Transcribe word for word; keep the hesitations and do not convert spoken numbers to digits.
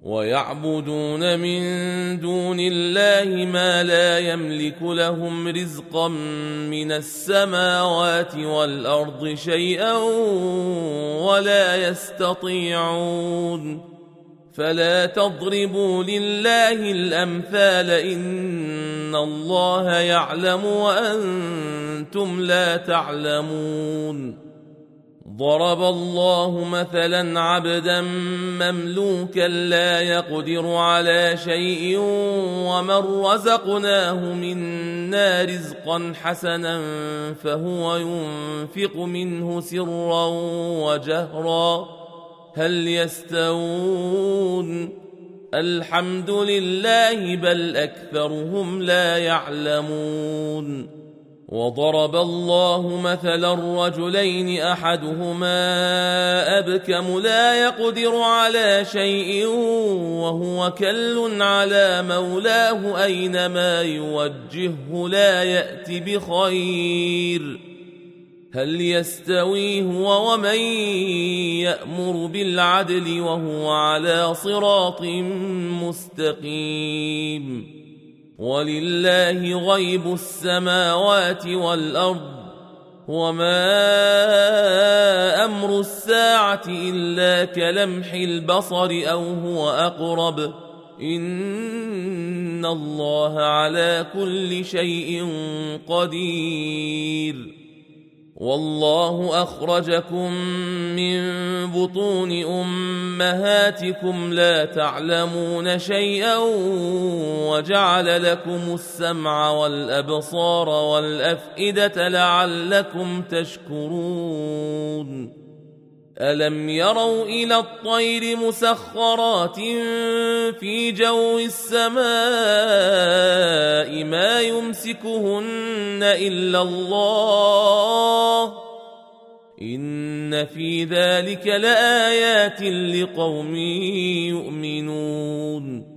ويعبدون من دون الله ما لا يملك لهم رزقا من السماوات والأرض شيئا ولا يستطيعون. فلا تضربوا لله الأمثال، إن الله يعلم وأنتم لا تعلمون. ضرب الله مثلا عبدا مملوكا لا يقدر على شيء ومن رزقناه منا رزقا حسنا فهو ينفق منه سرا وجهرا هل يستوون؟ الحمد لله بل أكثرهم لا يعلمون. وضرب الله مثلا رجلين أحدهما أبكم لا يقدر على شيء وهو كل على مولاه أينما يوجهه لا يأت بخير هل يستوي هو ومن يأمر بالعدل وهو على صراط مستقيم. ولله غيب السماوات والأرض وما أمر الساعة إلا كلمح البصر أو هو أقرب إن الله على كل شيء قدير. والله أخرجكم من بطون أمهاتكم لا تعلمون شيئا وجعل لكم السمع والأبصار والأفئدة لعلكم تشكرون. ألم يروا إلى الطير مسخرات في جو السماء ما يمسكهن إلا الله إن في ذلك لآيات لقوم يؤمنون.